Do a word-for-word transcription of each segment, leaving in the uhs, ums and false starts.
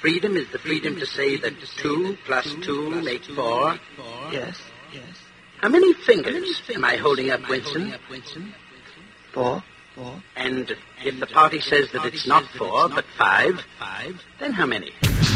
Freedom is the freedom to say that two plus two make four. Yes, yes. How many fingers am I holding up, Winston? Four. Four. And if the party says that it's not four, but five, then how many?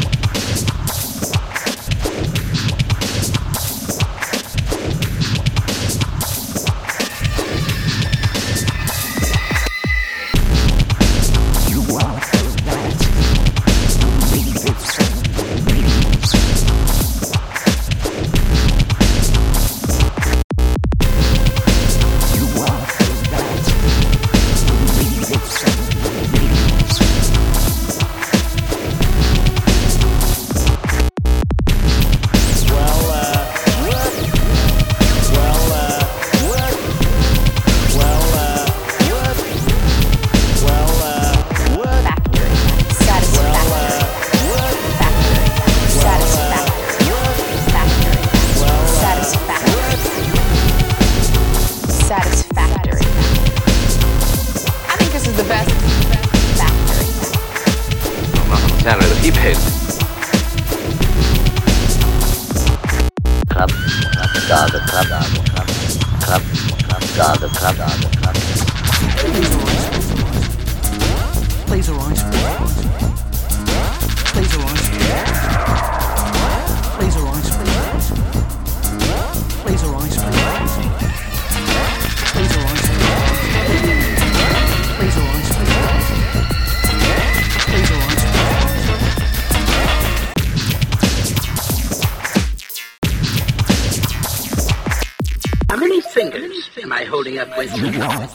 Satisfactory. I think this is the best. Factory. Well, not on the salary that he pays me. Club, club, garden, club, garden, club, club, club, garden, club, garden, club. Please arise. Please arise. Please arise. Please arise. Please arise. Please arise. Please arise. Please arise. How many fingers am I holding up, Winston?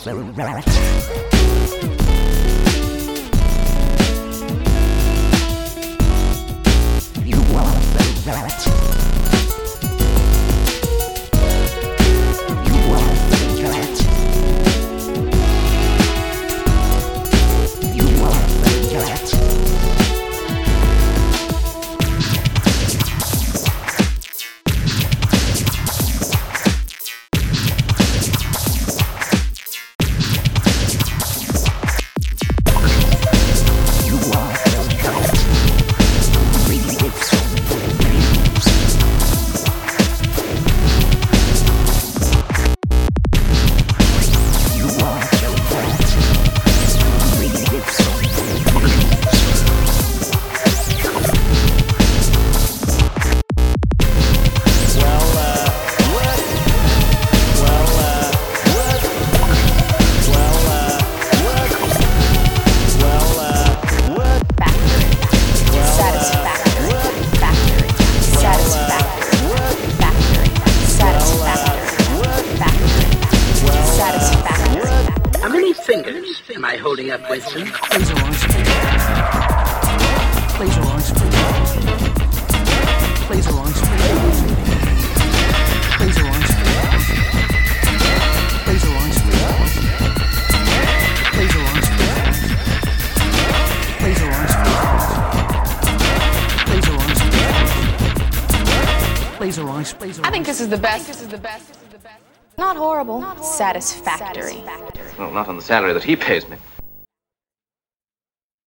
Fingers am I holding up, Winston? Please arise. Please arise. Please arise. Please arise. Please arise. Please arise. Please arise. Please arise. Please arise. Please arise. I think this is the best. This is the best. Not horrible. Satisfactory. Well, not on the salary that he pays me.